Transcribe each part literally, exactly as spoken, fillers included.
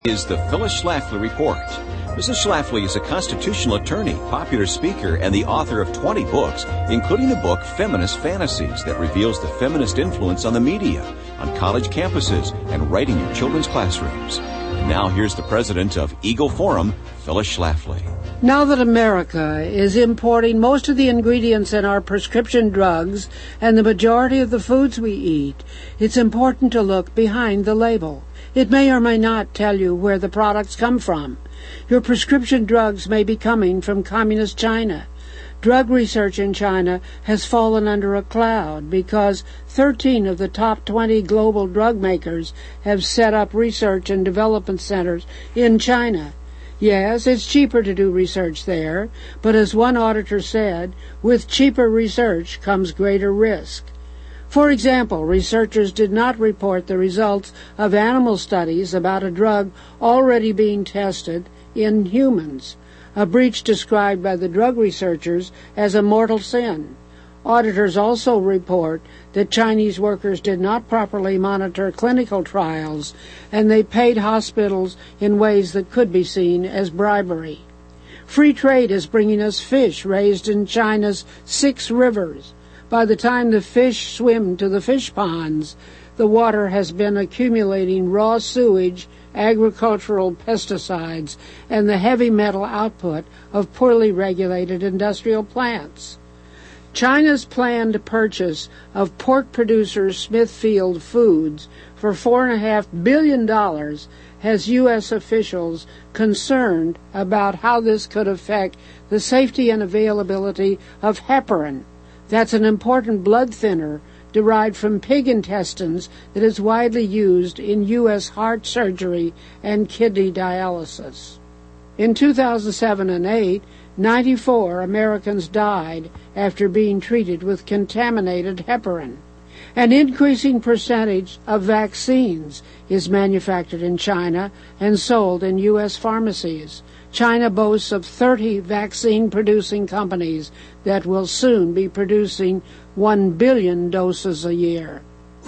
Is the Phyllis Schlafly Report. Missus Schlafly is a constitutional attorney, popular speaker, and the author of twenty books, including the book Feminist Fantasies that reveals the feminist influence on the media, on college campuses, and right in your children's classrooms. And now here's the president of Eagle Forum, Phyllis Schlafly. Now that America is importing most of the ingredients in our prescription drugs and the majority of the foods we eat, it's important to look behind the label. It may or may not tell you where the products come from. Your prescription drugs may be coming from communist China. Drug research in China has fallen under a cloud because thirteen of the top twenty global drug makers have set up research and development centers in China. Yes, it's cheaper to do research there, but as one auditor said, with cheaper research comes greater risk. For example, researchers did not report the results of animal studies about a drug already being tested in humans, a breach described by the drug researchers as a mortal sin. Auditors also report that Chinese workers did not properly monitor clinical trials, and they paid hospitals in ways that could be seen as bribery. Free trade is bringing us fish raised in China's six rivers. By the time the fish swim to the fish ponds, the water has been accumulating raw sewage, agricultural pesticides, and the heavy metal output of poorly regulated industrial plants. China's planned purchase of pork producer Smithfield Foods for four point five billion dollars has U S officials concerned about how this could affect the safety and availability of heparin. That's an important blood thinner derived from pig intestines that is widely used in U S heart surgery and kidney dialysis. In two thousand seven and eight, ninety-four Americans died after being treated with contaminated heparin. An increasing percentage of vaccines is manufactured in China and sold in U S pharmacies. China boasts of thirty vaccine-producing companies that will soon be producing one billion doses a year.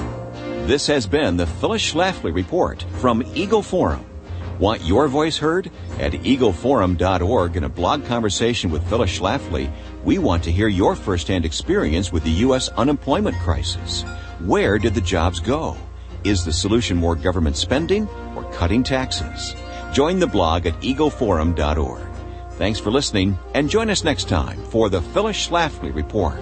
This has been the Phyllis Schlafly Report from Eagle Forum. Want your voice heard? At eagle forum dot org, in a blog conversation with Phyllis Schlafly, we want to hear your firsthand experience with the U S unemployment crisis. Where did the jobs go? Is the solution more government spending or cutting taxes? Join the blog at eagle forum dot org. Thanks for listening, and join us next time for the Phyllis Schlafly Report.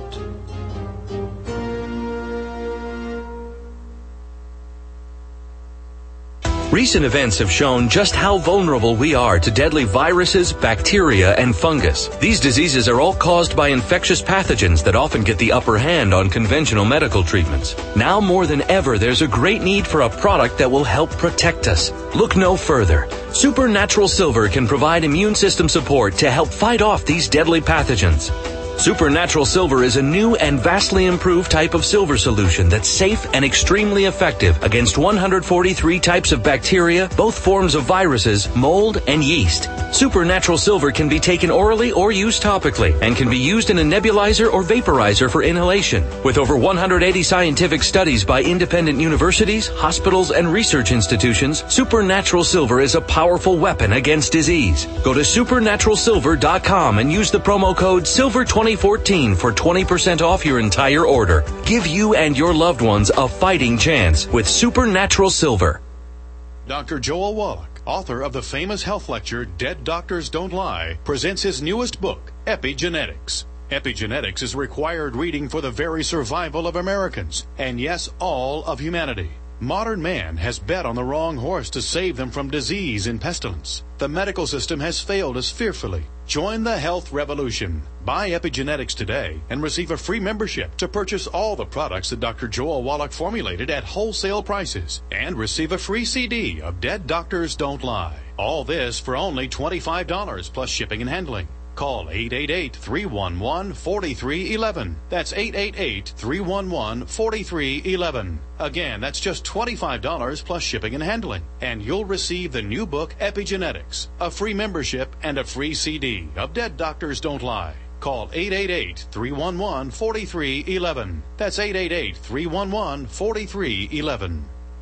Recent events have shown just how vulnerable we are to deadly viruses, bacteria, and fungus. These diseases are all caused by infectious pathogens that often get the upper hand on conventional medical treatments. Now more than ever, there's a great need for a product that will help protect us. Look no further. Supernatural Silver can provide immune system support to help fight off these deadly pathogens. Supernatural Silver is a new and vastly improved type of silver solution that's safe and extremely effective against one hundred forty-three types of bacteria, both forms of viruses, mold, and yeast. Supernatural Silver can be taken orally or used topically and can be used in a nebulizer or vaporizer for inhalation. With over one hundred eighty scientific studies by independent universities, hospitals, and research institutions, Supernatural Silver is a powerful weapon against disease. Go to supernatural silver dot com and use the promo code silver twenty fourteen for twenty percent off your entire order. Give you and your loved ones a fighting chance with Supernatural Silver. Doctor Joel Wallach, author of the famous health lecture Dead Doctors Don't Lie, presents his newest book, Epigenetics. Epigenetics is required reading for the very survival of Americans, and yes, all of humanity. Modern man has bet on the wrong horse to save them from disease and pestilence. The medical system has failed us fearfully. Join the health revolution. Buy Epigenetics today and receive a free membership to purchase all the products that Doctor Joel Wallach formulated at wholesale prices, and receive a free C D of Dead Doctors Don't Lie. All this for only twenty-five dollars plus shipping and handling. Call eight eight eight, three one one, four three one one. That's eight eight eight, three one one, four three one one. Again, that's just twenty-five dollars plus shipping and handling. And you'll receive the new book, Epigenetics, a free membership, and a free C D of Dead Doctors Don't Lie. Call eight eight eight, three one one, four three one one. That's eight eight eight, three one one, four three one one.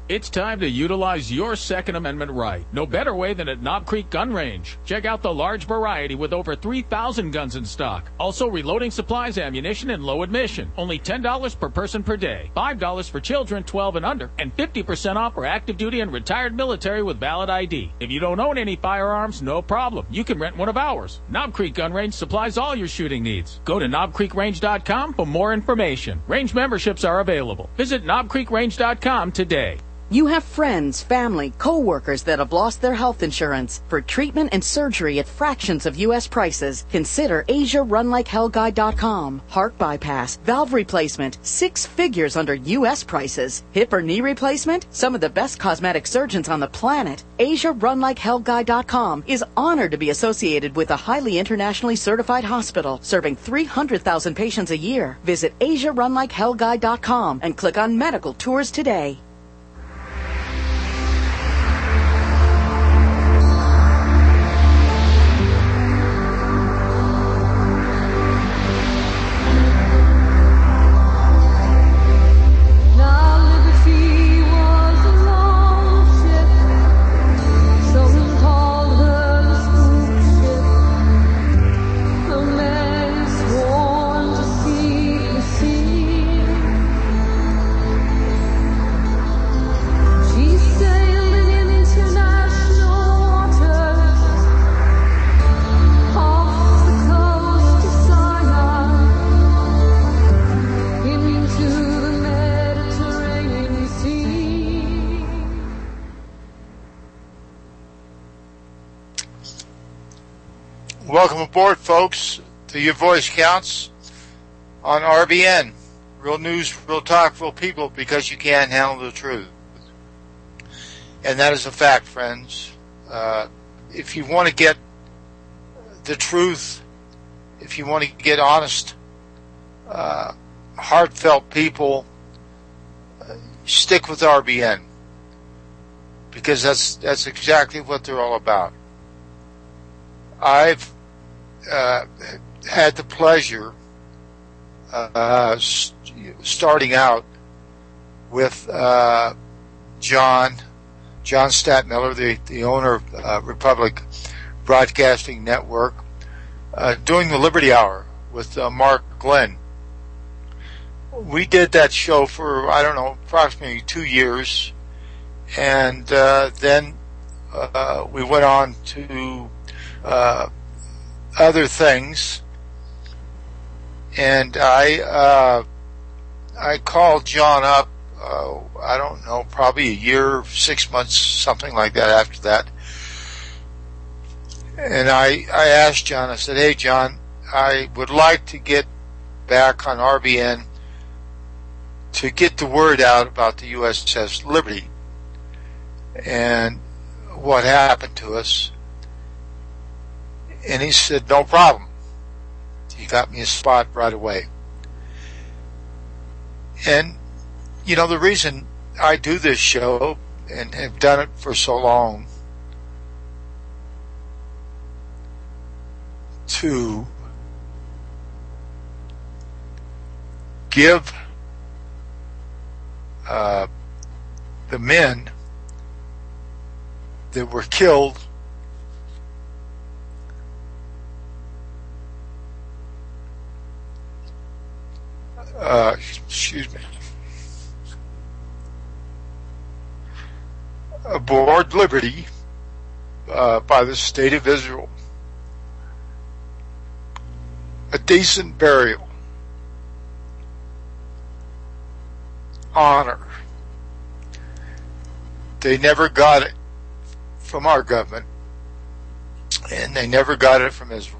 It's time to utilize your Second Amendment right. No better way than at Knob Creek Gun Range. Check out the large variety with over three thousand guns in stock. Also reloading supplies, ammunition, and low admission. Only ten dollars per person per day. five dollars for children twelve and under. And fifty percent off for active duty and retired military with valid I D. If you don't own any firearms, no problem. You can rent one of ours. Knob Creek Gun Range supplies all your shooting needs. Go to knob creek range dot com for more information. Range memberships are available. Visit knob creek range dot com today. You have friends, family, co-workers that have lost their health insurance. For treatment and surgery at fractions of U S prices, consider Asia Run Like Hell Guide dot com. Heart bypass, valve replacement, six figures under U S prices. Hip or knee replacement, some of the best cosmetic surgeons on the planet. Asia Run Like Hell Guide dot com is honored to be associated with a highly internationally certified hospital serving three hundred thousand patients a year. Visit Asia Run Like Hell Guide dot com and click on Medical Tours today. Welcome aboard, folks, to Your Voice Counts on R B N. Real news, real talk, real people, because you can't handle the truth. And that is a fact, friends. Uh, if you want to get the truth, if you want to get honest, uh, heartfelt people, uh, stick with R B N. Because that's, that's exactly what they're all about. I've Uh, had the pleasure uh, st- starting out with uh, John John Stadtmiller, the, the owner of uh, Republic Broadcasting Network, uh, doing the Liberty Hour with uh, Mark Glenn. We did that show for, I don't know, approximately two years, and uh, then uh, we went on to uh, other things, and I uh, I called John up, uh, I don't know, probably a year, six months, something like that after that, and I, I asked John, I said, hey John, I would like to get back on R B N to get the word out about the U S S Liberty and what happened to us. And he said, no problem. He got me a spot right away. And, you know, the reason I do this show and have done it for so long, to give uh, the men that were killed Uh, excuse me, aboard Liberty uh, by the State of Israel a decent burial, honor. They never got it from our government, and they never got it from Israel.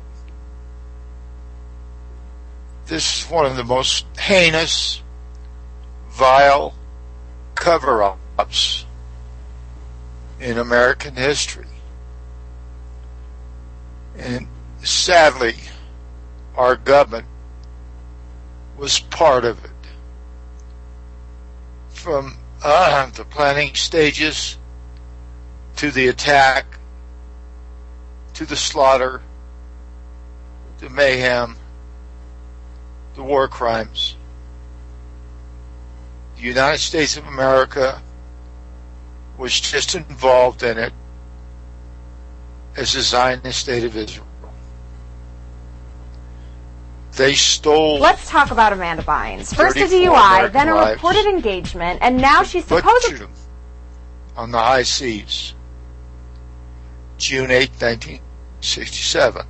This is one of the most heinous, vile cover-ups in American history. And sadly, our government was part of it. From uh, the planning stages to the attack, to the slaughter, the mayhem, the war crimes. The United States of America was just involved in it as the Zionist state of Israel. They stole. Let's talk about Amanda Bynes. First a D U I, then a reported engagement, and now she's supposedly on the high seas. June eighth, nineteen sixty-seven.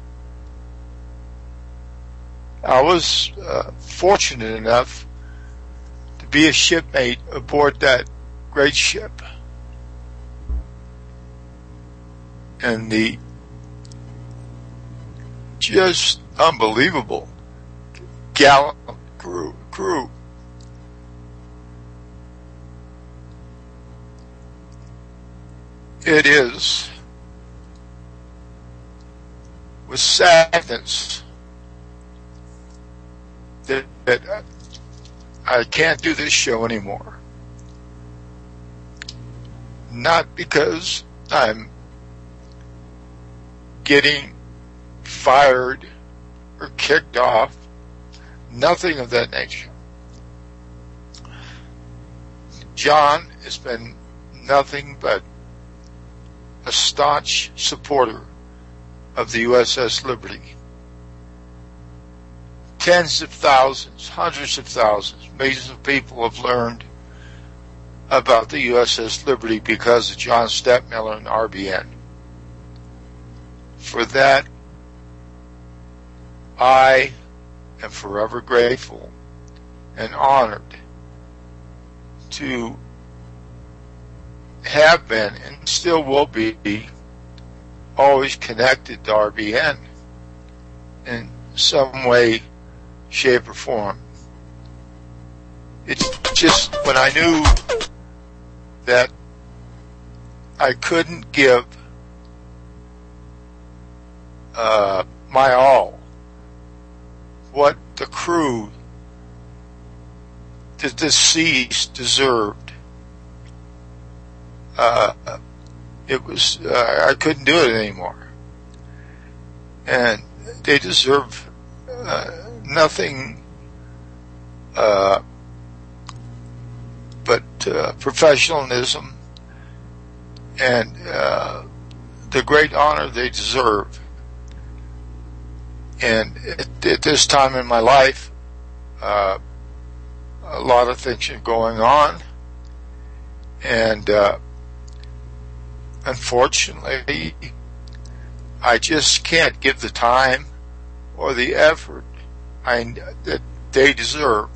I was uh, fortunate enough to be a shipmate aboard that great ship. And the just unbelievable gallant crew, crew. It is with sadness that, that I can't do this show anymore. Not because I'm getting fired or kicked off, nothing of that nature. John has been nothing but a staunch supporter of the U S S Liberty. Tens of thousands, hundreds of thousands, millions of people have learned about the U S S Liberty because of John Stettmiller and R B N. For that, I am forever grateful and honored to have been and still will be always connected to R B N in some way, shape, or form. It's just when I knew that I couldn't give uh, my all, what the crew, the deceased, deserved. Uh, it was, uh, I couldn't do it anymore. And they deserve uh, nothing uh, but uh, professionalism and uh, the great honor they deserve. And at, at this time in my life, uh, a lot of things are going on, and uh, unfortunately, I just can't give the time or the effort I, that they deserve.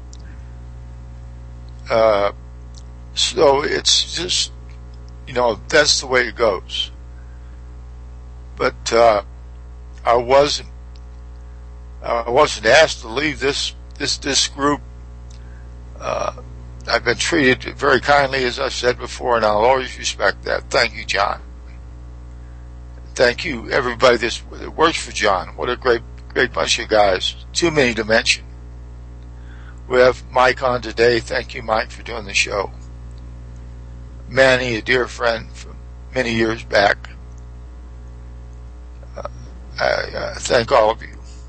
Uh, so it's just, you know, that's the way it goes. But uh, I wasn't, I wasn't asked to leave this this this group. Uh, I've been treated very kindly, as I've said before, and I'll always respect that. Thank you, John. Thank you, everybody that works for John. What a great, great bunch of guys. Too many to mention. We have Mike on today. Thank you, Mike, for doing the show. Manny, a dear friend from many years back. Uh, I, I thank all of you.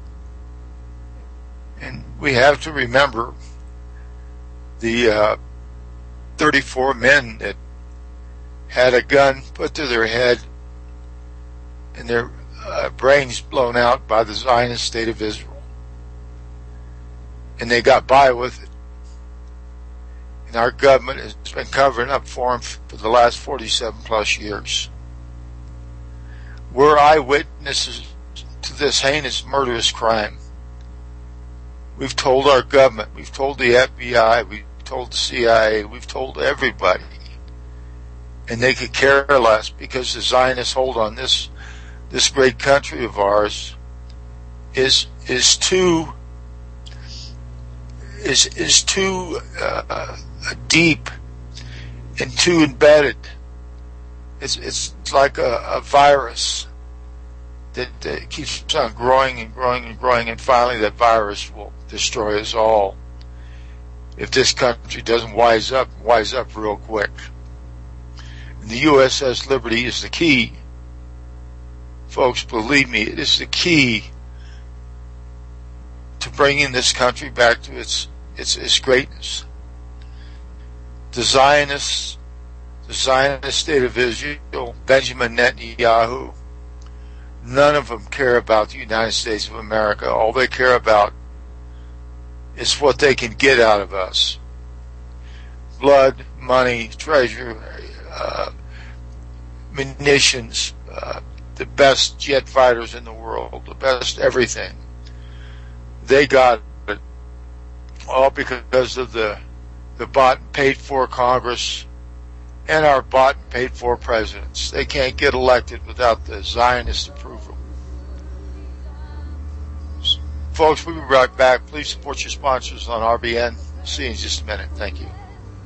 And we have to remember the uh, thirty-four men that had a gun put to their head and their uh, brains blown out by the Zionist state of Israel. And they got by with it. And our government has been covering up for them for the last forty-seven plus years. We're eyewitnesses to this heinous, murderous crime. We've told our government, we've told the F B I, we've told the C I A, we've told everybody. And they could care less because the Zionist hold on this this great country of ours is is too is is too uh, deep and too embedded. It's it's like a, a virus that, that keeps on growing and growing and growing, and finally that virus will destroy us all if this country doesn't wise up, wise up real quick. And the U S S Liberty is the key. Folks, believe me, it is the key to bringing this country back to its its, its greatness. The Zionists the Zionist state of Israel, Benjamin Netanyahu. None of them care about the United States of America. All they care about is what they can get out of us. Blood, money, treasure, uh, munitions, uh, the best jet fighters in the world, the best everything. They got it all because of the the bought and paid for Congress and our bought and paid for presidents. They can't get elected without the Zionist approval. Folks, we'll be right back. Please support your sponsors on R B N. See you in just a minute. Thank you.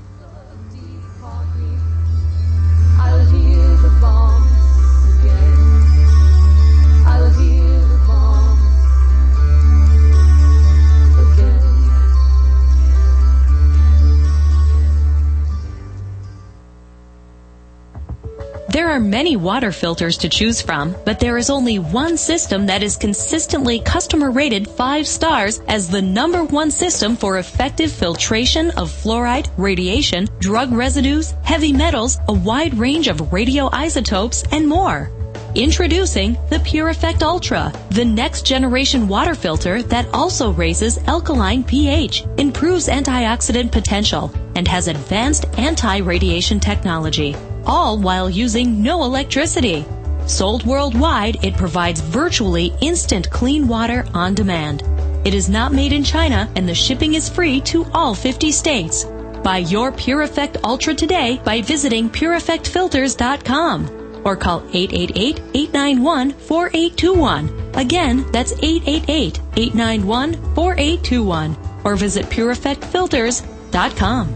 I'll hear the bomb again. I'll hear the bomb again. There are many water filters to choose from, but there is only one system that is consistently customer rated five stars as the number one system for effective filtration of fluoride, radiation, drug residues, heavy metals, a wide range of radioisotopes, and more. Introducing the PureEffect Ultra, the next generation water filter that also raises alkaline pH, improves antioxidant potential, and has advanced anti-radiation technology, all while using no electricity. Sold worldwide, it provides virtually instant clean water on demand. It is not made in China, and the shipping is free to all fifty states. Buy your PureEffect Ultra today by visiting pure effect filters dot com or call eight eight eight, eight nine one, four eight two one. Again, that's eight eight eight, eight nine one, four eight two one or visit pure effect filters dot com.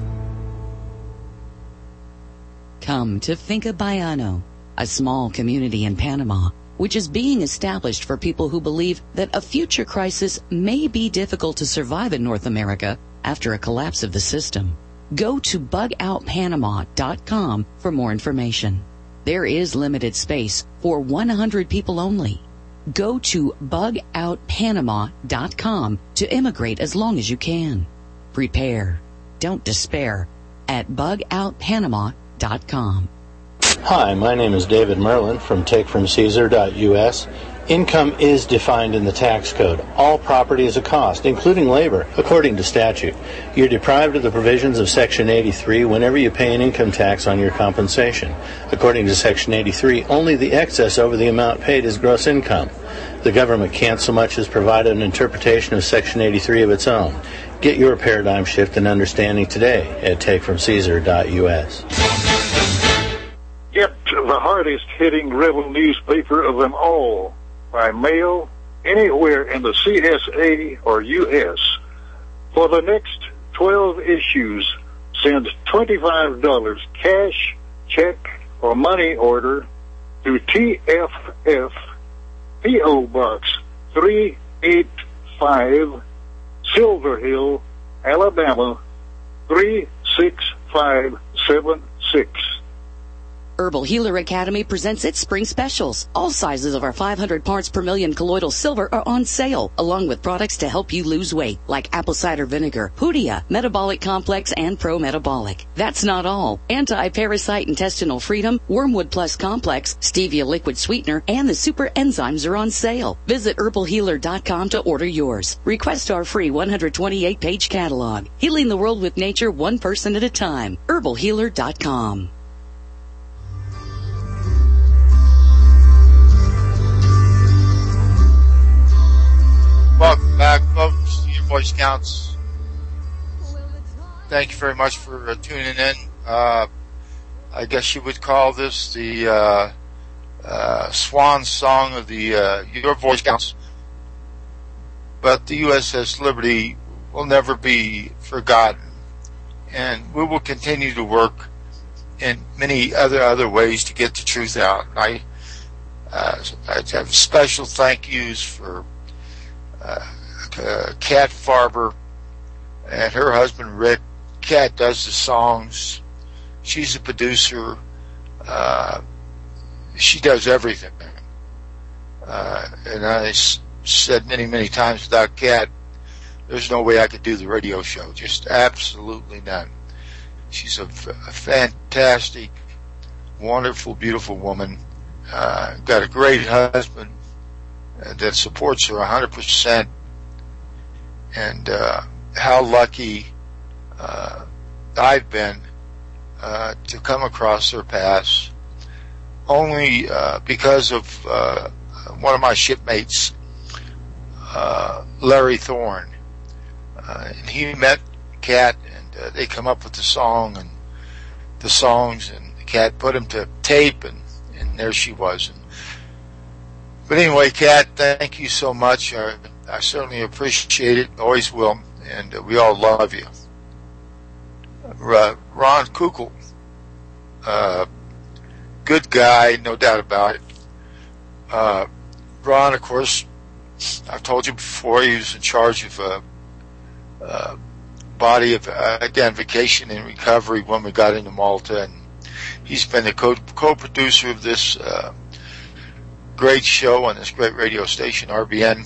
Come to Finca Baiano, a small community in Panama, which is being established for people who believe that a future crisis may be difficult to survive in North America after a collapse of the system. Go to bug out panama dot com for more information. There is limited space for one hundred people only. Go to bug out panama dot com to immigrate as long as you can. Prepare. Don't despair at bug out panama dot com. Hi, my name is David Merlin from take from caesar dot U S. Income is defined in the tax code. All property is a cost, including labor, according to statute. You're deprived of the provisions of Section eighty-three whenever you pay an income tax on your compensation. According to Section eighty-three, only the excess over the amount paid is gross income. The government can't so much as provide an interpretation of Section eighty-three of its own. Get your paradigm shift and understanding today at take from caesar dot U S. Get the hardest-hitting rebel newspaper of them all by mail anywhere in the C S A or U S For the next twelve issues, send twenty-five dollars cash, check, or money order to T F F, P O Box three eight five, Silver Hill, Alabama three six five seven six. Herbal Healer Academy presents its spring specials. All sizes of our five hundred parts per million colloidal silver are on sale, along with products to help you lose weight, like apple cider vinegar, Hoodia, Metabolic Complex, and Pro Metabolic. That's not all. Anti-Parasite Intestinal Freedom, Wormwood Plus Complex, Stevia Liquid Sweetener, and the Super Enzymes are on sale. Visit herbal healer dot com to order yours. Request our free one hundred twenty-eight page catalog. Healing the world with nature one person at a time. herbal healer dot com. Welcome back, folks, to Your Voice Counts. Thank you very much for uh, tuning in. Uh, I guess you would call this the uh, uh, swan song of the uh, Your Voice Counts. But the U S S Liberty will never be forgotten, and we will continue to work in many other other ways to get the truth out. I, uh, I have special thank yous for Uh, uh, Kat Farber and her husband Rick. Kat does the songs. She's a producer. Uh, she does everything. Uh, and I s- said many, many times, without Kat, there's no way I could do the radio show. Just absolutely none. She's a, f- a fantastic wonderful, beautiful woman. Uh, got a great husband uh, that supports her one hundred percent. And uh, how lucky uh, I've been uh, to come across her paths, only uh, because of uh, one of my shipmates, uh, Larry Thorne. Uh, and he met Kat, and uh, they come up with the song and the songs, and Kat put them to tape, and, and there she was. And, but anyway, Kat, thank you so much. I, I certainly appreciate it, always will, and uh, we all love you. Uh, Ron Kukul, uh, good guy, no doubt about it. Uh, Ron, of course, I've told you before, he was in charge of a, a body of uh, identification and recovery when we got into Malta, and he's been the co- co-producer of this uh, great show on this great radio station, R B N,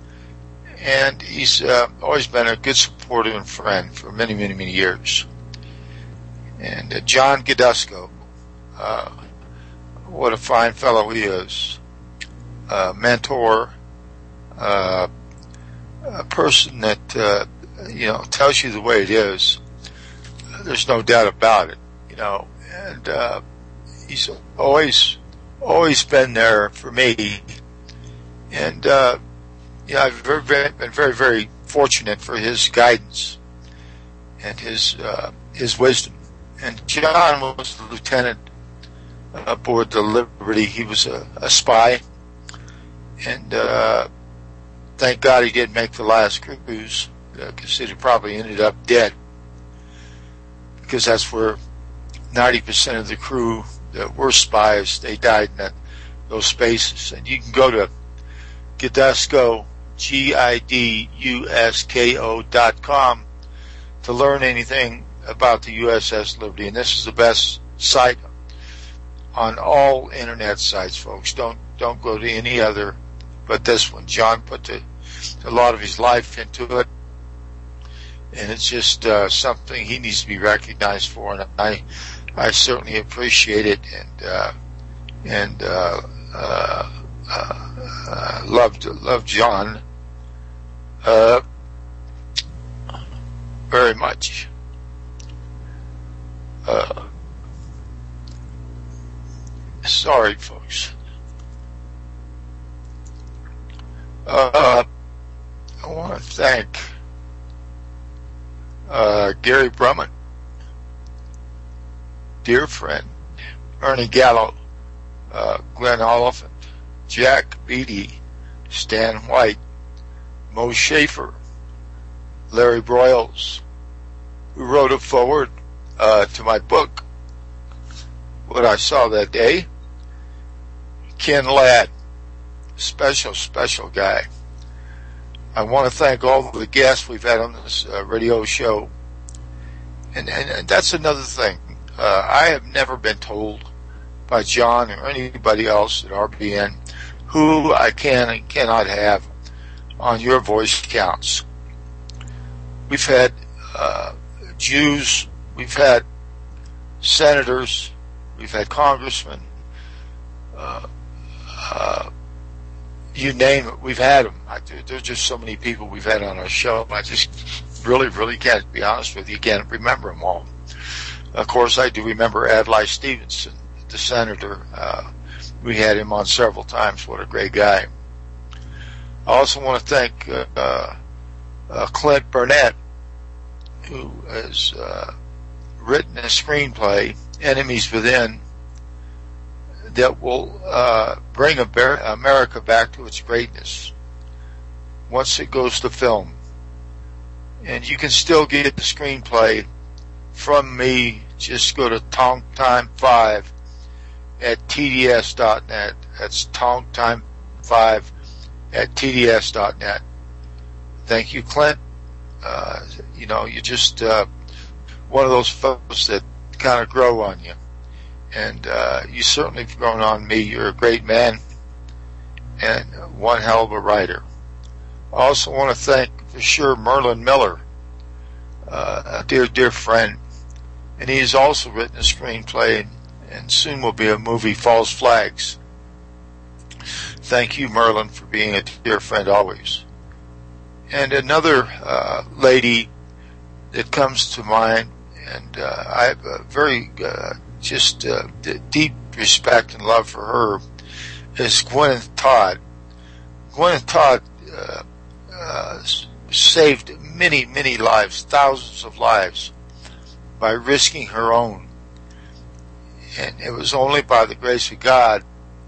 and he's uh, always been a good supporter and friend for many, many, many years. And uh, John Gadusco, uh, what a fine fellow he is. Uh, mentor, uh, a person that, uh, you know, tells you the way it is. There's no doubt about it, you know, and, uh, he's always, always been there for me. And, uh, you know, I've very, very, been very, very fortunate for his guidance and his, uh, his wisdom. And John was the lieutenant aboard the Liberty. He was a, a spy. And uh, thank God he didn't make the last cruise, because uh, he probably ended up dead. Because that's where ninety percent of the crew that were spies, they died in that, those spaces. And you can go to Gadusco, G I D U S K O dot com to learn anything about the U S S Liberty. And this is the best site on all internet sites, folks. Don't don't go to any other but this one. John put the, a lot of his life into it, and it's just uh, something he needs to be recognized for, and I I certainly appreciate it, and uh, and uh, uh, uh, loved loved John uh, very much. Uh, sorry, folks. Uh, I want to thank uh, Gary Brumman, dear friend, Ernie Gallo, uh, Glenn Oliphant, Jack Beatty, Stan White, Mo Schaefer, Larry Broyles, who wrote a foreword uh, to my book, What I Saw That Day, Ken Ladd, special, special guy. I want to thank all the guests we've had on this uh, radio show. And, and, and that's another thing. Uh, I have never been told by John or anybody else at R B N who I can and cannot have on your voice counts. We've had uh, Jews, we've had senators, we've had congressmen, uh, uh, you name it, we've had them. I, there's just so many people we've had on our show. I just really, really can't, be honest with you, can't remember them all. Of course, I do remember Adlai Stevenson, the senator. Uh, we had him on several times. What a great guy. I also want to thank uh, uh, uh, Clint Burnett, who has uh, written a screenplay, Enemies Within, that will uh, bring America back to its greatness once it goes to film. And you can still get the screenplay from me. Just go to Tonk Time five at T D S dot net. That's Tonk Time five at T D S dot net. Thank you, Clint. Uh, you know, you're just uh, one of those folks that kind of grow on you. And uh, you certainly have grown on me. You're a great man and one hell of a writer. I also want to thank, for sure, Merlin Miller, uh, a dear, dear friend. And he has also written a screenplay. and soon will be a movie, False Flags. Thank you, Merlin, for being a dear friend always. And another uh, lady that comes to mind, and uh, I have a very uh, just uh, d- deep respect and love for her, is Gwyneth Todd. Gwyneth Todd uh, uh, saved many, many lives, thousands of lives, by risking her own. And it was only by the grace of God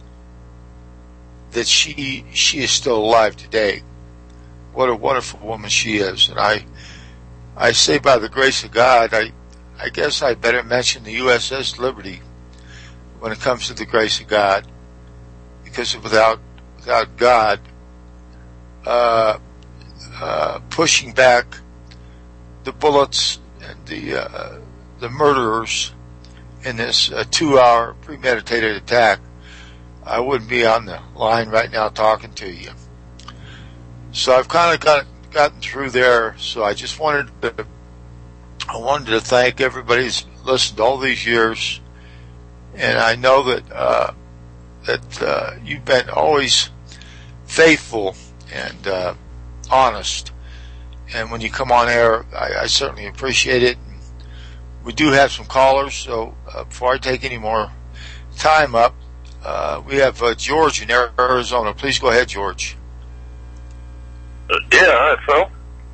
that she she is still alive today. What a wonderful woman she is. And I I say by the grace of God, I I guess I better mention the U S S Liberty when it comes to the grace of God, because without without God uh, uh, pushing back the bullets and the uh, the murderers in this uh, two-hour premeditated attack, I wouldn't be on the line right now talking to you. So I've kind of got gotten through there. So I just wanted to I wanted to thank everybody who's listened all these years, and I know that uh, that uh, you've been always faithful and uh, honest. And when you come on air, I, I certainly appreciate it. We do have some callers, so uh, before I take any more time up, uh, we have uh, George in Arizona. Please go ahead, George. Uh, yeah, hi, Phil.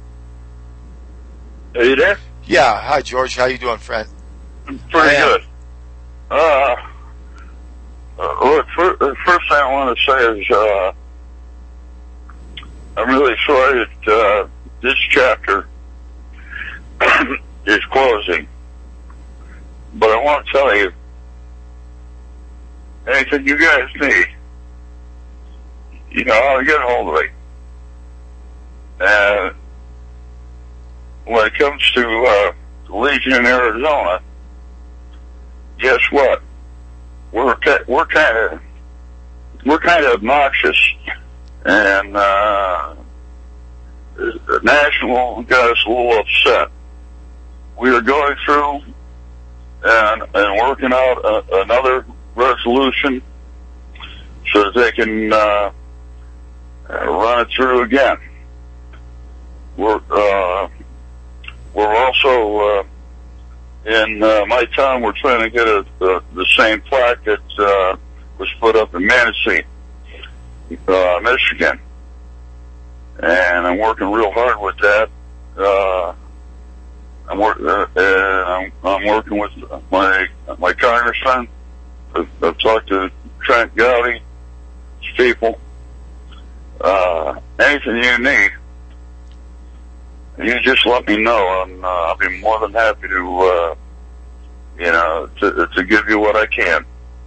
Are you there? Yeah, hi, George. How you doing, friend? Pretty good. Uh, uh, look, for, the first thing I want to say is uh, I'm really sorry that uh, this chapter is closing. But I want to tell you, anything you guys need, you know how to get a hold of me. And when it comes to uh, Legion in Arizona, guess what? We're we're kind of we're kind of obnoxious, and uh, the National got us a little upset. We are going through and and working out a, another resolution so that they can uh, run it through again. We're uh, we're also uh, in uh, my town. We're trying to get a, a, the same plaque that uh, was put up in Manistee, uh, Michigan, and I'm working real hard with that. Uh, I'm, work, uh, I'm, I'm working with my my congressman. I've, I've talked to Trent Gowdy, people. Uh, anything you need, you just let me know, and uh, I'll be more than happy to, uh, you know, to, to give you what I can.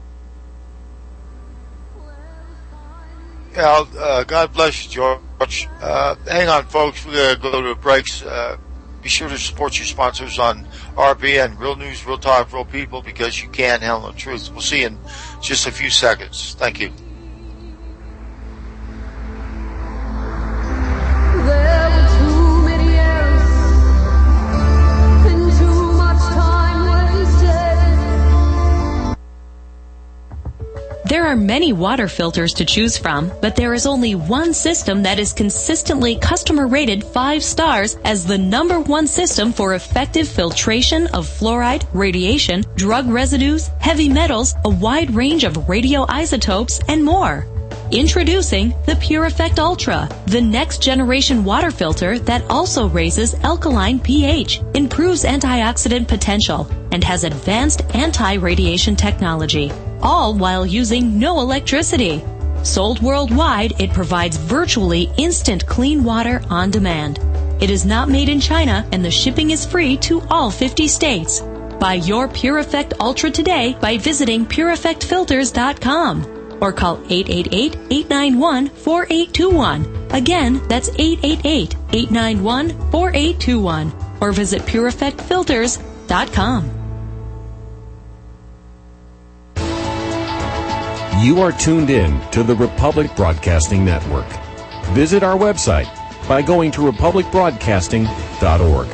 Yeah, uh, God bless you, George. Uh, hang on, folks. We're going to go to breaks. Uh, be sure to support your sponsors on R B N, Real News, Real Talk, Real People, because you can handle the truth. We'll see you in just a few seconds. Thank you. There were too many errors and too much time wasted. There are many water filters to choose from, but there is only one system that is consistently customer rated five stars as the number one system for effective filtration of fluoride, radiation, drug residues, heavy metals, a wide range of radioisotopes, and more. Introducing the PureEffect Ultra, the next generation water filter that also raises alkaline pH, improves antioxidant potential, and has advanced anti-radiation technology, all while using no electricity. Sold worldwide, it provides virtually instant clean water on demand. It is not made in China, and the shipping is free to all fifty states. Buy your PureEffect Ultra today by visiting pure effect filters dot com. Or call eight eight eight, eight nine one, four eight two one. Again, that's eight eight eight, eight nine one, four eight two one. Or visit pure effect filters dot com. You are tuned in to the Republic Broadcasting Network. Visit our website by going to republic broadcasting dot org.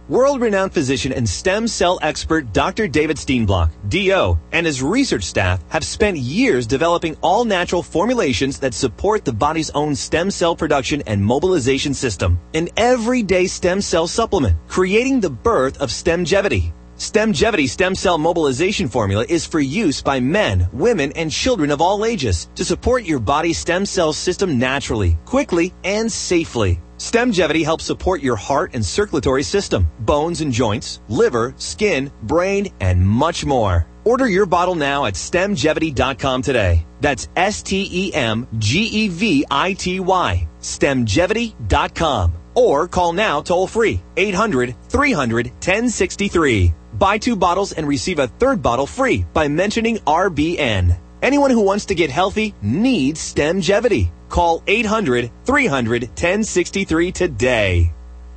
World-renowned physician and stem cell expert Doctor David Steenblock, D O, and his research staff have spent years developing all-natural formulations that support the body's own stem cell production and mobilization system. An everyday stem cell supplement, creating the birth of Stemgevity. Stemgevity stem cell mobilization formula is for use by men, women, and children of all ages to support your body's stem cell system naturally, quickly, and safely. Stemgevity helps support your heart and circulatory system, bones and joints, liver, skin, brain, and much more. Order your bottle now at stemgevity dot com today. That's S T E M G E V I T Y, stemgevity dot com. Or call now toll-free, eight hundred, three hundred, ten sixty-three. Buy two bottles and receive a third bottle free by mentioning R B N. Anyone who wants to get healthy needs Stemgevity. Call eight hundred, three hundred, ten sixty-three today.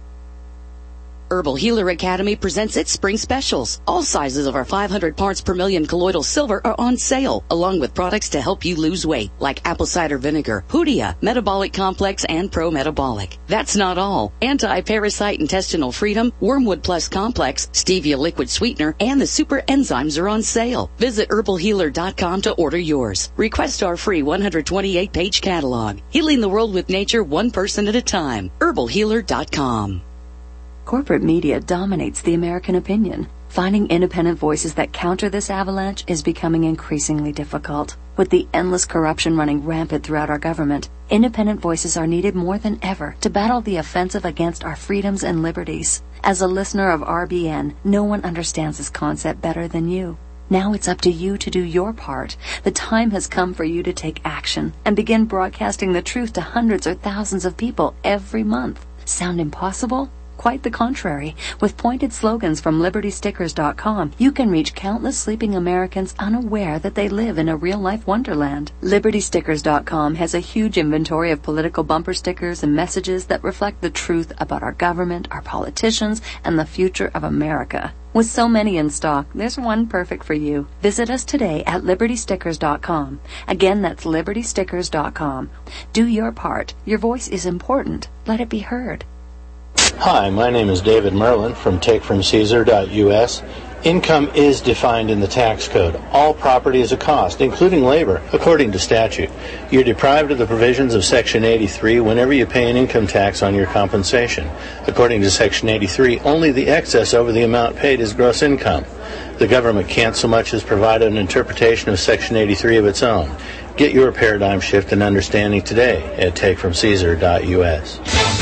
Herbal Healer Academy presents its spring specials. All sizes of our five hundred parts per million colloidal silver are on sale, along with products to help you lose weight, like apple cider vinegar, Hoodia, Metabolic Complex, and Pro Metabolic. That's not all. Anti-Parasite Intestinal Freedom, Wormwood Plus Complex, Stevia Liquid Sweetener, and the Super Enzymes are on sale. Visit herbal healer dot com to order yours. Request our free one hundred twenty-eight page catalog. Healing the world with nature one person at a time. herbal healer dot com. Corporate media dominates the American opinion. Finding independent voices that counter this avalanche is becoming increasingly difficult. With the endless corruption running rampant throughout our government, independent voices are needed more than ever to battle the offensive against our freedoms and liberties. As a listener of R B N, no one understands this concept better than you. Now it's up to you to do your part. The time has come for you to take action and begin broadcasting the truth to hundreds or thousands of people every month. Sound impossible? Quite the contrary. With pointed slogans from liberty stickers dot com, you can reach countless sleeping Americans unaware that they live in a real-life wonderland. liberty stickers dot com has a huge inventory of political bumper stickers and messages that reflect the truth about our government, our politicians, and the future of America. With so many in stock, there's one perfect for you. Visit us today at liberty stickers dot com. Again, that's liberty stickers dot com. Do your part. Your voice is important. Let it be heard. Hi, my name is David Merlin from take from caesar dot U S. Income is defined in the tax code. All property is a cost, including labor, according to statute. You're deprived of the provisions of Section eighty-three whenever you pay an income tax on your compensation. According to Section eighty-three, only the excess over the amount paid is gross income. The government can't so much as provide an interpretation of Section eighty-three of its own. Get your paradigm shift and understanding today at take from caesar dot U S.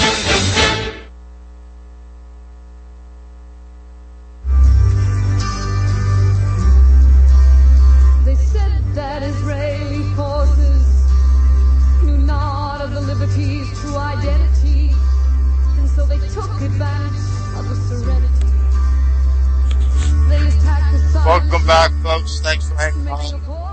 Welcome back, folks. Thanks for hanging on.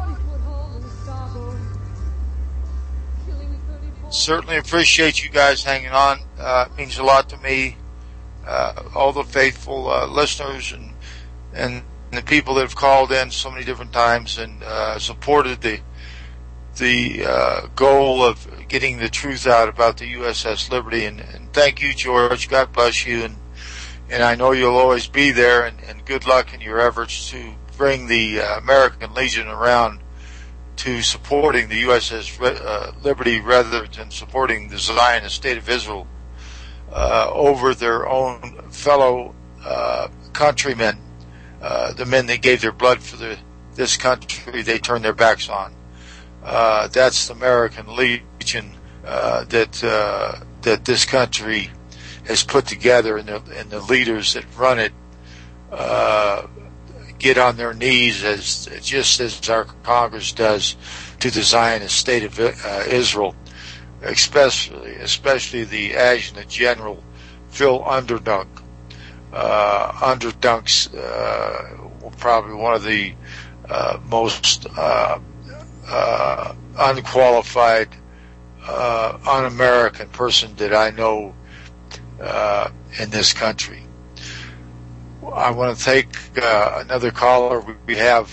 Certainly appreciate you guys hanging on. Uh, it means a lot to me. Uh, all the faithful uh, listeners and and the people that have called in so many different times and uh, supported the the uh, goal of getting the truth out about the U S S Liberty. And, and thank you, George. God bless you. And and I know you'll always be there. And, and good luck in your efforts to bring the uh, American Legion around to supporting the U S S uh, Liberty rather than supporting the Zionist State of Israel uh, over their own fellow uh, countrymen, uh, the men that gave their blood for the, this country they turned their backs on. Uh, that's the American Legion uh, that uh, that this country has put together, and the, and the leaders that run it uh, get on their knees, as just as our Congress does to the Zionist State of uh, Israel, especially especially the Adjutant General Phil Underdunk. Uh, Underdunk's uh, probably one of the uh, most uh, uh, unqualified, uh, un-American person that I know uh, in this country. I want to take uh, another caller. We have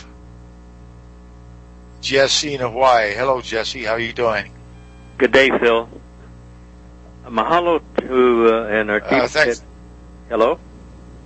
Jesse in Hawaii. Hello, Jesse. How are you doing? Good day, Phil. Mahalo to uh, and our team. Uh, thanks. Hello?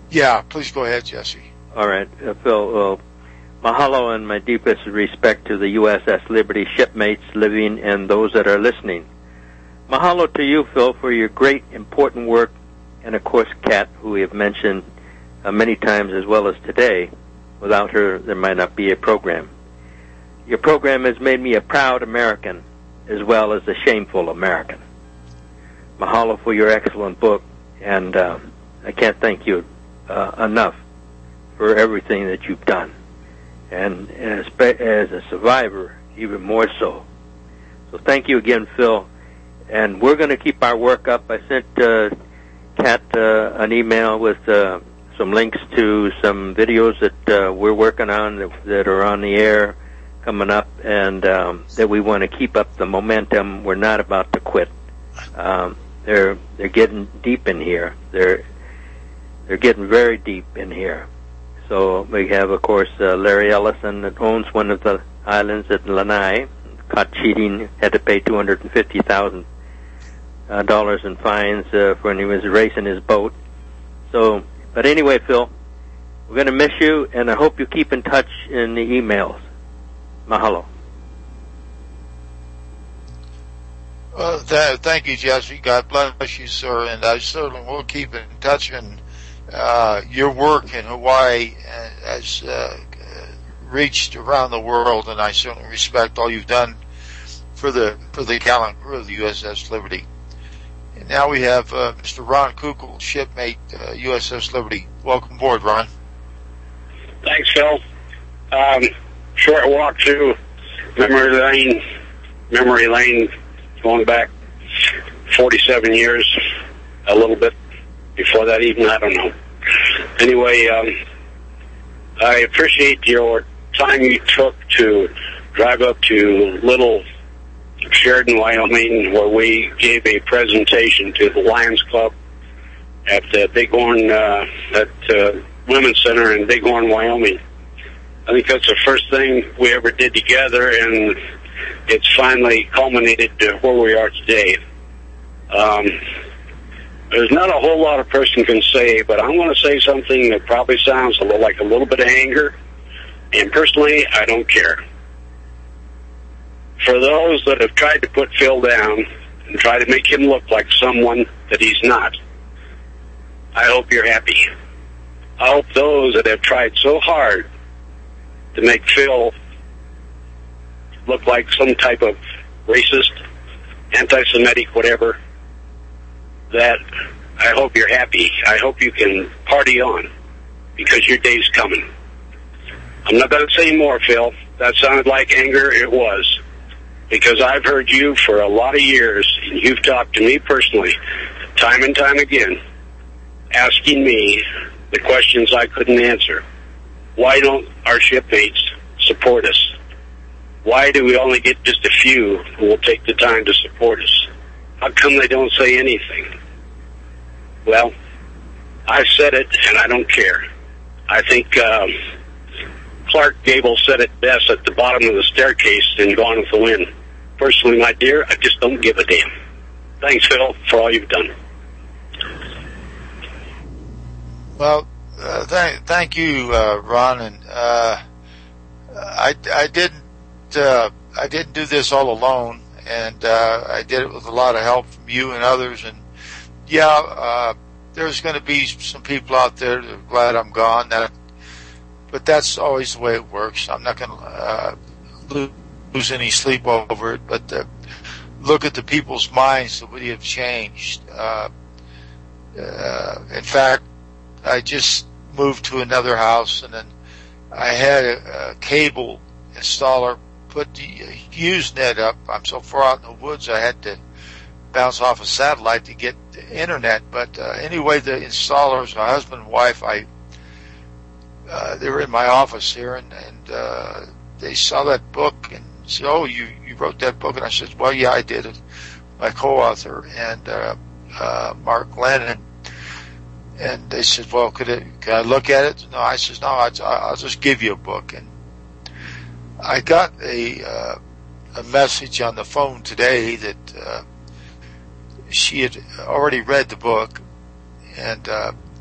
Yeah, please go ahead, Jesse. All right, uh, Phil. Uh, mahalo and my deepest respect to the U S S Liberty shipmates living and those that are listening. Mahalo to you, Phil, for your great, important work, and of course, Kat, who we have mentioned uh, many times as well as today. Without her, there might not be a program. Your program has made me a proud American as well as a shameful American. Mahalo for your excellent book, and uh, I can't thank you uh, enough for everything that you've done. And as, as a survivor, even more so. So thank you again, Phil. And we're going to keep our work up. I sent uh, Kat uh, an email with uh, some links to some videos that uh, we're working on that, that are on the air coming up, and um, that we want to keep up the momentum. We're not about to quit. Um, they're they're getting deep in here. They're they're getting very deep in here. So we have, of course, uh, Larry Ellison that owns one of the islands at Lanai, caught cheating, had to pay two hundred and fifty thousand uh, dollars in fines uh, for when he was racing his boat. So, but anyway, Phil, we're going to miss you, and I hope you keep in touch in the emails. Mahalo. Well, th- thank you, Jesse. God bless you, sir, and I certainly will keep in touch. And uh, your work in Hawaii has uh, reached around the world, and I certainly respect all you've done for the for the gallant crew of the U S S Liberty. And now we have uh, Mister Ron Kukul, shipmate, uh, U S S Liberty. Welcome aboard, Ron. Thanks, Phil. Um, short walk through memory lane, memory lane, going back forty-seven years, a little bit before that even, I don't know. Anyway, um, I appreciate your time you took to drive up to Little Sheridan, Wyoming, where we gave a presentation to the Lions Club at the Bighorn, uh, at uh, Women's Center in Bighorn, Wyoming. I think that's the first thing we ever did together, and it's finally culminated to where we are today. Um, there's not a whole lot a person can say, but I'm going to say something that probably sounds a little like a little bit of anger, and personally, I don't care. For those that have tried to put Phil down and try to make him look like someone that he's not, I hope you're happy. I hope those that have tried so hard to make Phil look like some type of racist, anti-Semitic, whatever, that I hope you're happy. I hope you can party on, because your day's coming. I'm not going to say more, Phil. That sounded like anger. It was. Because I've heard you for a lot of years, and you've talked to me personally, time and time again, asking me the questions I couldn't answer. Why don't our shipmates support us? Why do we only get just a few who will take the time to support us? How come they don't say anything? Well, I've said it, and I don't care. I think um, Clark Gable said it best at the bottom of the staircase in Gone with the Wind. Personally, my dear, I just don't give a damn. Thanks, Phil, for all you've done. Well, uh, th- thank you, uh, Ron. And uh, I, I didn't uh, I didn't do this all alone, and uh, I did it with a lot of help from you and others. And yeah, uh, there's going to be some people out there that are glad I'm gone. That, but that's always the way it works. I'm not going to uh, lose any sleep over it. But uh, look at the people's minds that would have changed. Uh, uh, in fact, I just moved to another house, and then I had a, a cable installer put the HughesNet up. I'm so far out in the woods, I had to bounce off a satellite to get the internet. But uh, anyway, the installers, my husband and wife, I uh, they were in my office here, and, and uh, they saw that book and said, "Oh, you you wrote that book?" And I said, "Well, yeah, I did it." My co-author and uh, uh, Mark Lennon. And they said, "Well, could it, can I look at it?" No, I said, "No, I'll, I'll just give you a book." And I got a uh, a message on the phone today that uh, she had already read the book, and uh,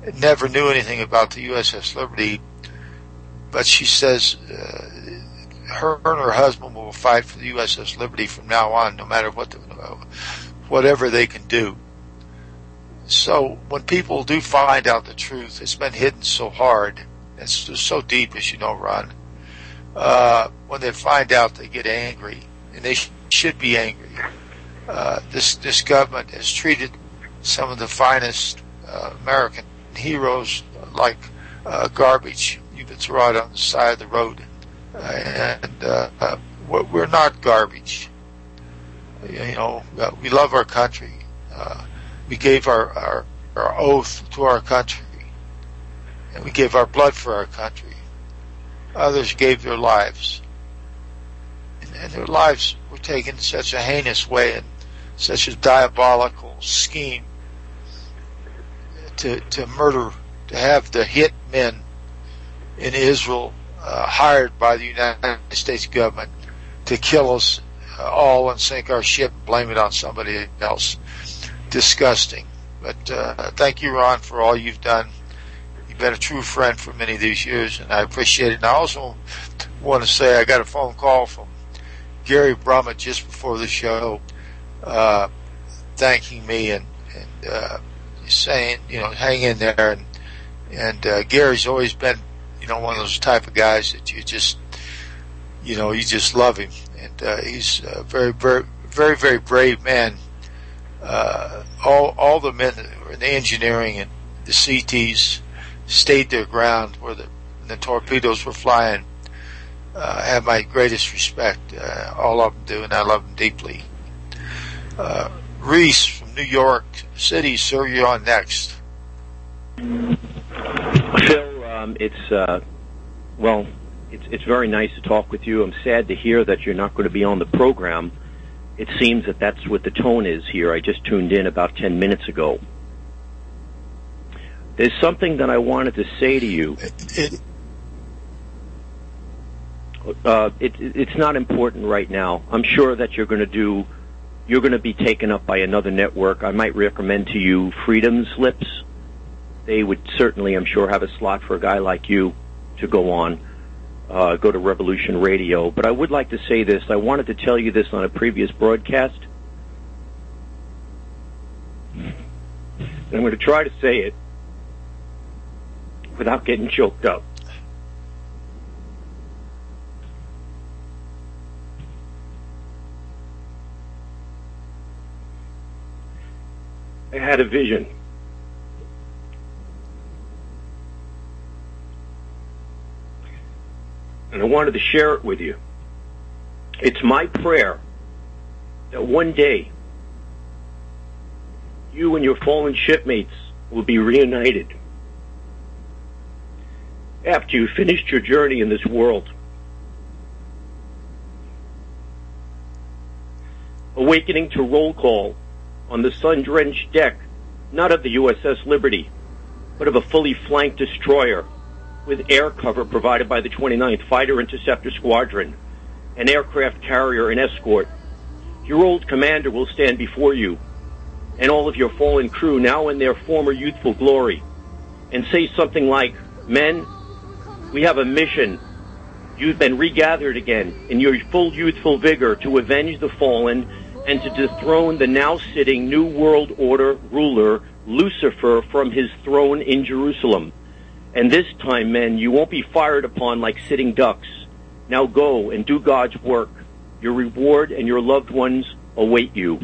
never knew anything about the U S S Liberty, but she says uh, her and her husband will fight for the U S S Liberty from now on, no matter what, the, whatever they can do. So when people do find out the truth, it's been hidden so hard, it's just so deep, as you know, Ron. Uh, when they find out, they get angry, and they sh- should be angry. Uh, this this government has treated some of the finest uh, American heroes like uh, garbage. You could throw it on the side of the road, uh, and uh, uh, we're not garbage. You know, uh, we love our country. Uh, we gave our, our our oath to our country, and we gave our blood for our country. Others gave their lives, and, and their lives were taken in such a heinous way and such a diabolical scheme to to murder, to have the hit men in Israel uh, hired by the United States government to kill us uh, all and sink our ship and blame it on somebody else. Disgusting. But uh, thank you, Ron, for all you've done. You've been a true friend for many of these years, and I appreciate it. And I also want to say I got a phone call from Gary Brummett just before the show, uh, thanking me and, and uh, saying, you know, hang in there. And, and uh, Gary's always been, you know, one of those type of guys that you just, you know, you just love him. And uh, he's a very, very, very, very brave man. Uh, all all the men that were in the engineering and the C Ts stayed their ground where the, the torpedoes were flying. Uh, I have my greatest respect. Uh, all of them do, and I love them deeply. Uh, Reese from New York City, sir, you're on next. Phil, um, it's uh, well, it's it's very nice to talk with you. I'm sad to hear that you're not going to be on the program. It seems that that's what the tone is here. I just tuned in about ten minutes ago. There's something that I wanted to say to you. It, uh, it, it's not important right now. I'm sure that you're going to do, you're going to be taken up by another network. I might recommend to you Freedom's Lips. They would certainly, I'm sure, have a slot for a guy like you to go on. Uh, go to Revolution Radio. But I would like to say this. I wanted to tell you this on a previous broadcast. And I'm going to try to say it without getting choked up. I had a vision. And I wanted to share it with you. It's my prayer that one day you and your fallen shipmates will be reunited after you've finished your journey in this world. Awakening to roll call on the sun-drenched deck, not of the U S S Liberty, but of a fully flanked destroyer, with air cover provided by the twenty-ninth Fighter Interceptor Squadron, an aircraft carrier and escort. Your old commander will stand before you, and all of your fallen crew now in their former youthful glory, and say something like, "Men, we have a mission. You've been regathered again in your full youthful vigor to avenge the fallen and to dethrone the now sitting New World Order ruler, Lucifer, from his throne in Jerusalem. And this time, men, you won't be fired upon like sitting ducks. Now go and do God's work. Your reward and your loved ones await you."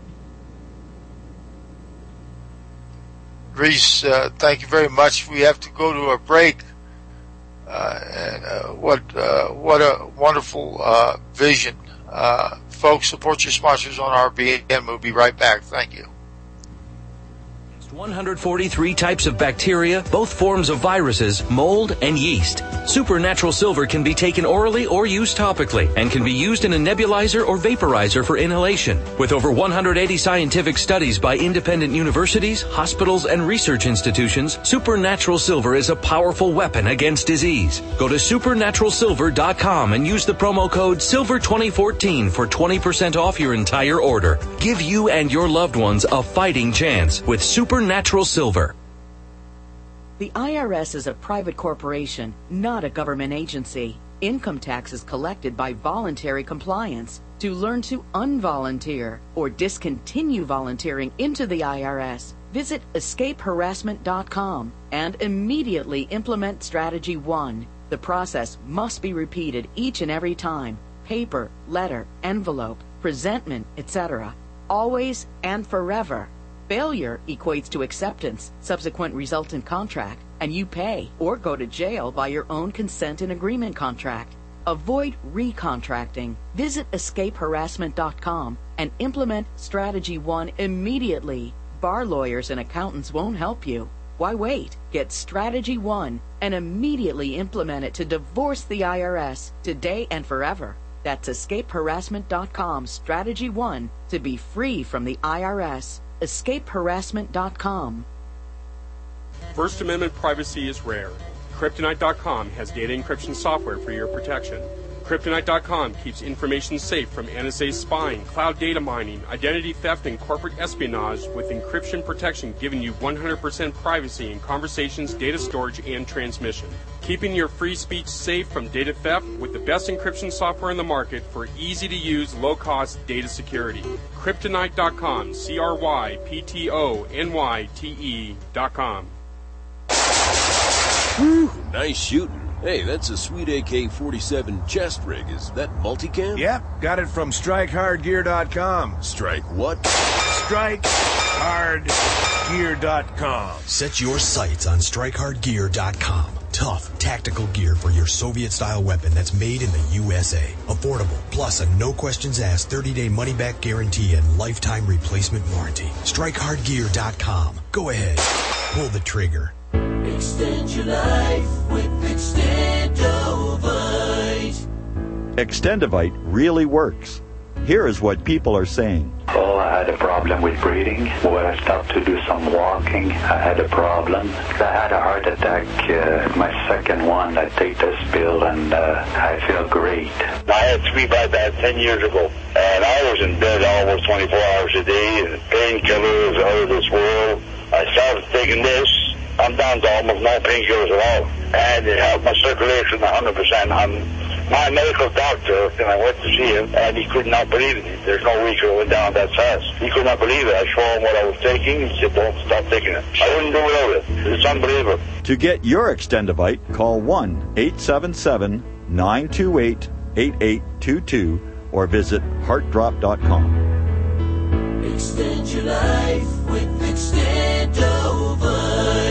Reese, uh, thank you very much. We have to go to a break. Uh, and uh, what uh, what a wonderful uh, vision. Uh, folks, support your sponsors on R B N. We'll be right back. Thank you. one hundred forty-three types of bacteria, both forms of viruses, mold, and yeast. Supernatural Silver can be taken orally or used topically and can be used in a nebulizer or vaporizer for inhalation. With over one hundred eighty scientific studies by independent universities, hospitals, and research institutions, Supernatural Silver is a powerful weapon against disease. Go to supernatural silver dot com and use the promo code silver twenty fourteen for twenty percent off your entire order. Give you and your loved ones a fighting chance with Supernatural Natural Silver. The I R S is a private corporation, not a government agency. Income tax is collected by voluntary compliance. To learn to unvolunteer or discontinue volunteering into the I R S, visit escape harassment dot com and immediately implement Strategy one. The process must be repeated each and every time. Paper, letter, envelope, presentment, et cetera. Always and forever. Failure equates to acceptance, subsequent resultant contract, and you pay or go to jail by your own consent and agreement contract. Avoid recontracting. Visit escape harassment dot com and implement Strategy one immediately. Bar lawyers and accountants won't help you. Why wait? Get Strategy one and immediately implement it to divorce the I R S today and forever. That's escape harassment dot com Strategy one to be free from the I R S. escape harassment dot com. First Amendment privacy is rare. Kryptonite dot com has data encryption software for your protection. Kryptonite dot com keeps information safe from N S A spying, cloud data mining, identity theft, and corporate espionage with encryption protection giving you one hundred percent privacy in conversations, data storage, and transmission. Keeping your free speech safe from data theft with the best encryption software in the market for easy-to-use, low-cost data security. Kryptonite dot com, C R Y P T O N Y T E dot com. Whew, nice shooting. Hey, that's a sweet A K forty-seven chest rig. Is that multicam? Yep, got it from strike hard gear dot com. Strike what? strike hard gear dot com. Set your sights on strike hard gear dot com. Tough, tactical gear for your Soviet-style weapon that's made in the U S A. Affordable, plus a no-questions-asked thirty-day money-back guarantee and lifetime replacement warranty. strike hard gear dot com. Go ahead, pull the trigger. Extend your life with Extendovite. Extendovite really works. Here is what people are saying. Oh, I had a problem with breathing. When I stopped to do some walking, I had a problem. I had a heart attack, uh, my second one. I take this pill and uh, I feel great. I had three bypass ten years ago, and I was in bed almost twenty-four hours a day, and painkillers out of this world. I started taking this. I'm down to almost no painkillers at all, and it helped my circulation one hundred percent. I'm my medical doctor, and I went to see him, and he could not believe it. There's no way he could have went down that fast. He could not believe it. I showed him what I was taking. He said, don't stop taking it. I wouldn't do without it. It's unbelievable. To get your Extendovite, call one eight seven seven, nine two eight, eight eight two two or visit heart drop dot com. Extend your life with Extendovite.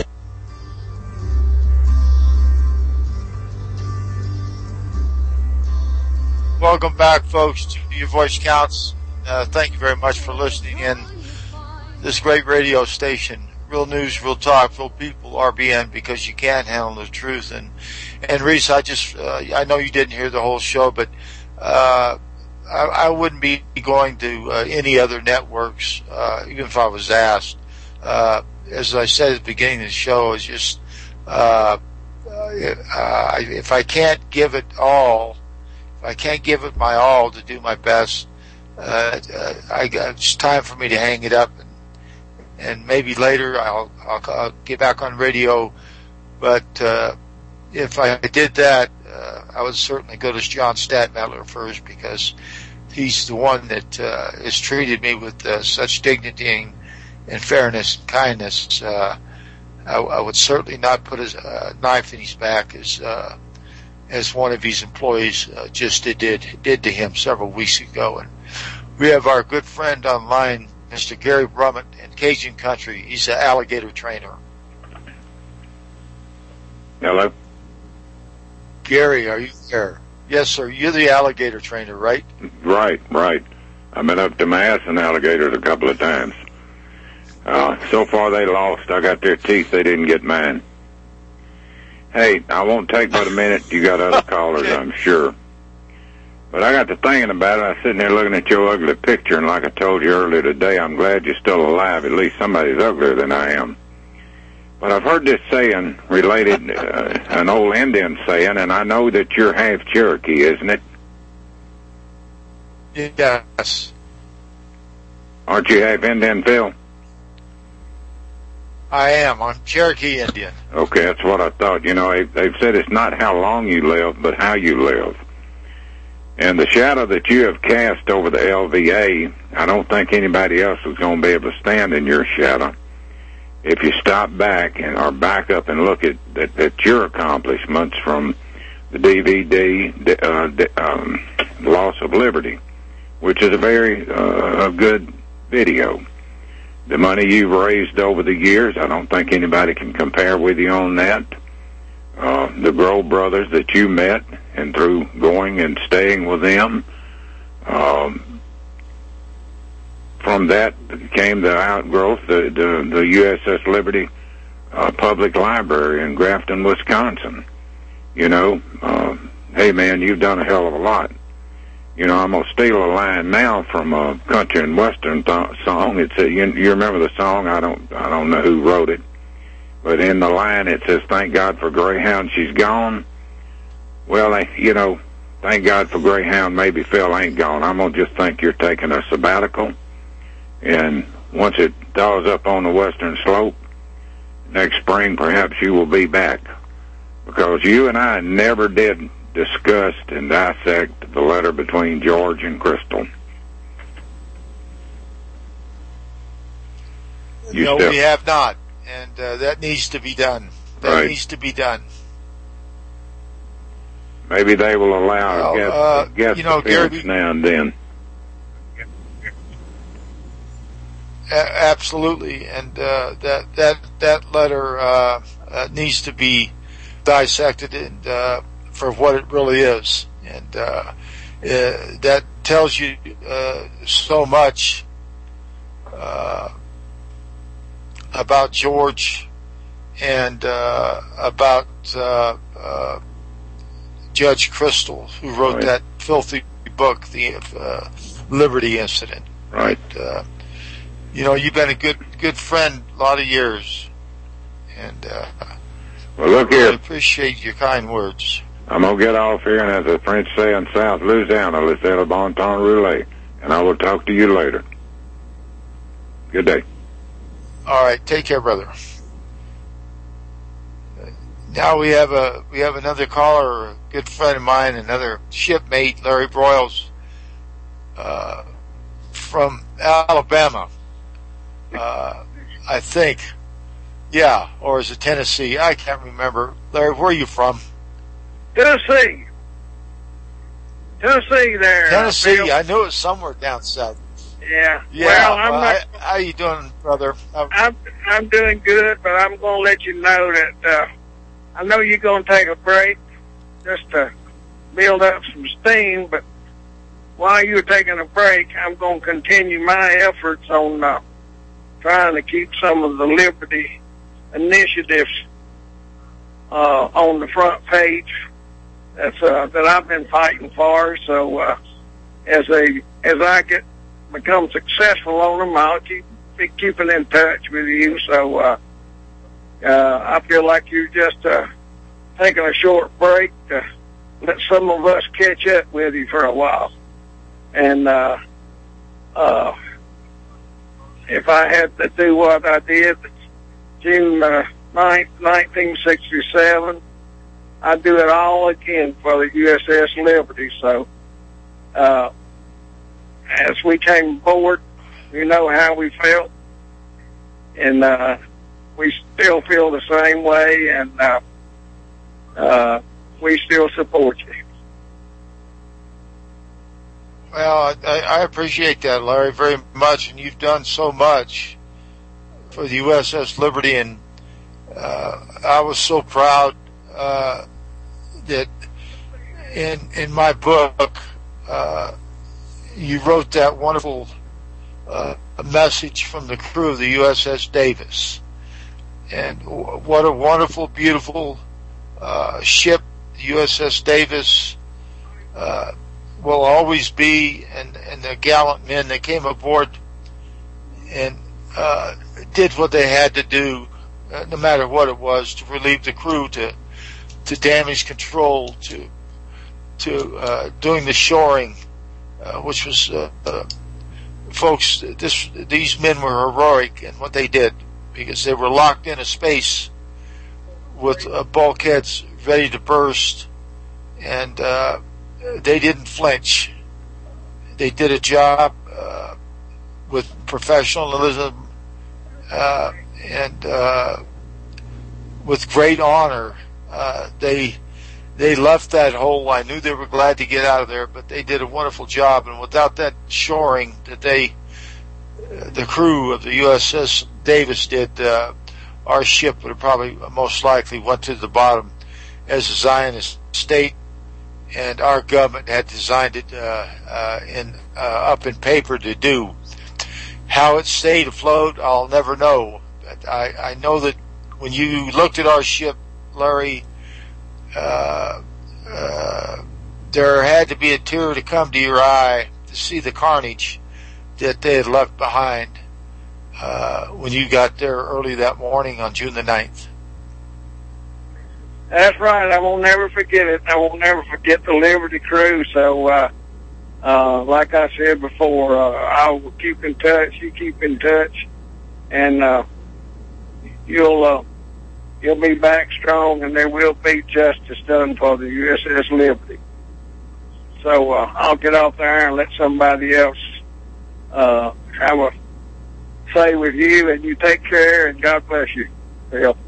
Welcome back, folks, to Your Voice Counts. Uh, thank you very much for listening in this great radio station. Real news, real talk, real people, R B N, because you can't handle the truth. And, and Reese, I just, uh, I know you didn't hear the whole show, but, uh, I, I wouldn't be going to uh, any other networks, uh, even if I was asked. Uh, as I said at the beginning of the show, it's just, uh, uh, if I can't give it all, I can't give it my all to do my best. Uh, uh, I, it's time for me to hang it up, and, and maybe later I'll, I'll, I'll get back on radio. But uh, if I did that, uh, I would certainly go to John Stadtmadler first, because he's the one that uh, has treated me with uh, such dignity and, and fairness and kindness. Uh, I, I would certainly not put a uh, knife in his back as uh, as one of his employees uh, just did, did did to him several weeks ago. And we have our good friend online, Mister Gary Brummett in Cajun Country. He's an alligator trainer. Hello? Gary, are you there? Yes, sir. You're the alligator trainer, right? Right, right. I've been up to my ass in alligators a couple of times. Uh, so far they lost. I got their teeth. They didn't get mine. Hey, I won't take but a minute. You got other callers, okay. I'm sure. But I got to thinking about it. I was sitting there looking at your ugly picture, and like I told you earlier today, I'm glad you're still alive. At least somebody's uglier than I am. But I've heard this saying related, uh, an old Indian saying, and I know that you're half Cherokee, isn't it? Yes. Aren't you half Indian, Phil? I am. I'm Cherokee Indian. Okay, that's what I thought. You know, they've, they've said it's not how long you live, but how you live. And the shadow that you have cast over the L V A, I don't think anybody else is going to be able to stand in your shadow. If you stop back and or back up and look at, at, at your accomplishments from the D V D, uh, um, Loss of Liberty, which is a very uh, a good video. The money you've raised over the years, I don't think anybody can compare with you on that. Uh, the Grove brothers that you met, and through going and staying with them, um, from that came the outgrowth, the, the, the U S S Liberty uh, Public Library in Grafton, Wisconsin. You know, uh, hey man, you've done a hell of a lot. You know, I'm gonna steal a line now from a country and western th- song. It's a, you, you remember the song? I don't, I don't know who wrote it. But in the line it says, "Thank God for Greyhound, she's gone." Well, I, you know, thank God for Greyhound, maybe Phil ain't gone. I'm going to just think you're taking a sabbatical. And once it thaws up on the western slope, next spring perhaps you will be back. Because you and I never did discuss and dissect the letter between George and Crystal. You no, still- we have not. And uh, that needs to be done. That Right. needs to be done. Maybe they will allow Well, a guest, uh, a guest you know, appearance Gary, now and then. A- absolutely, and uh, that that that letter uh, uh, needs to be dissected and uh, for what it really is, and uh, uh, that tells you uh, so much uh, about George and uh, about uh, uh, Judge Crystal, who wrote Right. that filthy book, the uh, Liberty Incident. Right. Uh, you know, you've been a good good friend a lot of years, and uh, Well, look I here. appreciate your kind words. I'm going to get off here, and as the French say in South Louisiana, laissez le bon temps rouler, and I will talk to you later. Good day. All right, take care, brother. Now we have a we have another caller, a good friend of mine, another shipmate, Larry Broyles, uh, from Alabama. Uh, I think, yeah, or is it Tennessee? I can't remember. Larry, where are you from? Tennessee. Tennessee there. Tennessee. Bill. I knew it was somewhere down south. Yeah. Yeah. Well, I'm well, not, I, how you doing, brother? Uh, I'm I'm doing good, but I'm going to let you know that uh, I know you're going to take a break just to build up some steam. But while you're taking a break, I'm going to continue my efforts on uh, trying to keep some of the Liberty initiatives uh, on the front page. That's uh, that I've been fighting for. So uh, as a as I get become successful on them, I'll keep be keeping in touch with you. So uh, uh, I feel like you're just uh, taking a short break to let some of us catch up with you for a while. And uh, uh, if I had to do what I did June uh, ninth, nineteen sixty-seven, I'd do it all again for the U S S Liberty. So uh, as we came aboard, you know how we felt, and uh, we still feel the same way, and uh, uh, we still support you. Well, I, I appreciate that, Larry, very much, and you've done so much for the U S S Liberty, and uh, I was so proud uh, that in in my book uh, you wrote that wonderful uh, message from the crew of the U S S Davis, and w- what a wonderful, beautiful uh, ship the U S S Davis uh, will always be, and, and the gallant men that came aboard and uh, did what they had to do, uh, no matter what it was, to relieve the crew, to to damage control, to to uh, doing the shoring, uh, which was, uh, uh, folks, this these men were heroic in what they did, because they were locked in a space with uh, bulkheads ready to burst, and uh, they didn't flinch. They did a job uh, with professionalism uh, and uh, with great honor. Uh, they they left that hole. I knew they were glad to get out of there, but they did a wonderful job. And without that shoring that they, uh, the crew of the U S S Davis did, uh, our ship would have probably most likely went to the bottom as a Zionist state, and our government had designed it uh, uh, in uh, up in paper to do. How it stayed afloat, I'll never know. But I, I know that when you looked at our ship, Larry, uh, uh, there had to be a tear to come to your eye to see the carnage that they had left behind uh, when you got there early that morning on June the ninth. That's right. I will never forget it. I will never forget the Liberty crew. So, uh, uh, like I said before, uh, I will keep in touch. You keep in touch, and uh, you'll uh, you'll be back strong, and there will be justice done for the U S S Liberty. So uh, I'll get off there and let somebody else uh, have a say with you, and you take care, and God bless you, Bill.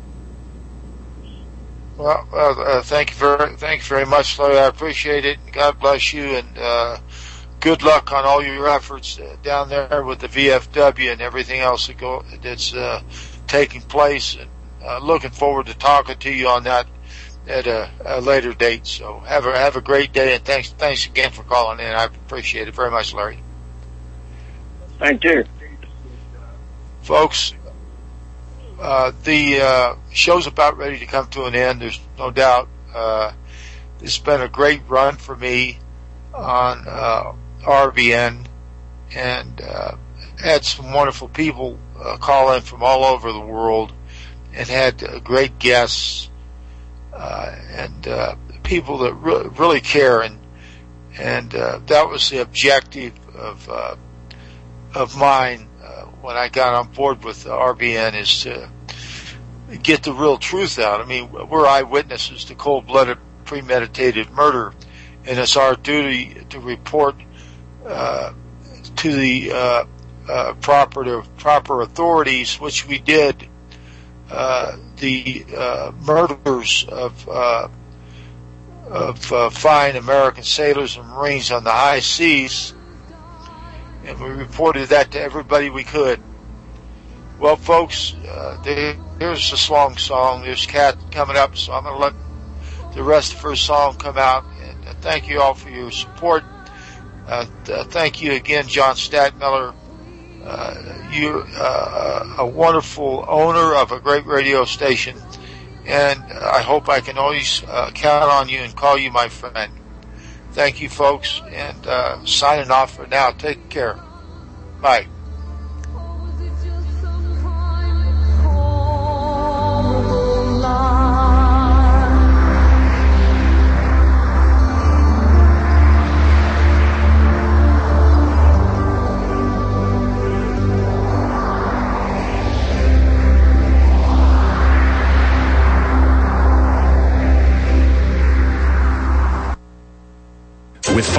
Well, uh, uh, thank you very, thank you very much, Larry. I appreciate it. God bless you, and uh, good luck on all your efforts uh, down there with the V F W and everything else that go that's uh, taking place. And uh, looking forward to talking to you on that at a, a later date. So have a have a great day, and thanks thanks again for calling in. I appreciate it very much, Larry. Thank you, folks. Uh, the uh, show's about ready to come to an end. There's no doubt. Uh, it's been a great run for me on uh, R B N, and uh, had some wonderful people uh, call in from all over the world, and had uh, great guests uh, and uh, people that re- really care. And and uh, that was the objective of uh, of mine. When I got on board with R B N, is to get the real truth out. I mean, we're eyewitnesses to cold-blooded, premeditated murder, and it's our duty to report uh, to the uh, uh, proper proper authorities, which we did. Uh, the uh, murders of uh, of uh, fine American sailors and Marines on the high seas. And we reported that to everybody we could. Well, folks, uh, there, here's a Slong song. There's Kat coming up, so I'm going to let the rest of her song come out. And uh, thank you all for your support. Uh, th- thank you again, John Stadtmiller. Uh, you're uh, a wonderful owner of a great radio station, and I hope I can always uh, count on you and call you my friend. Thank you, folks, and uh, signing off for now. Take care. Bye.